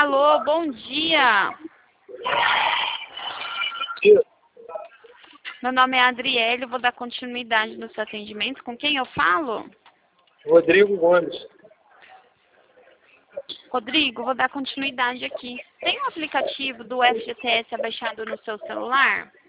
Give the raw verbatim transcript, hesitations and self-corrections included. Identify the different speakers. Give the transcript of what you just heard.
Speaker 1: Alô, bom dia. Meu nome é Adriele, vou dar continuidade no seu atendimento. Com quem eu falo?
Speaker 2: Rodrigo Gomes.
Speaker 1: Rodrigo, vou dar continuidade aqui. Tem um aplicativo do F G T S abaixado no seu celular?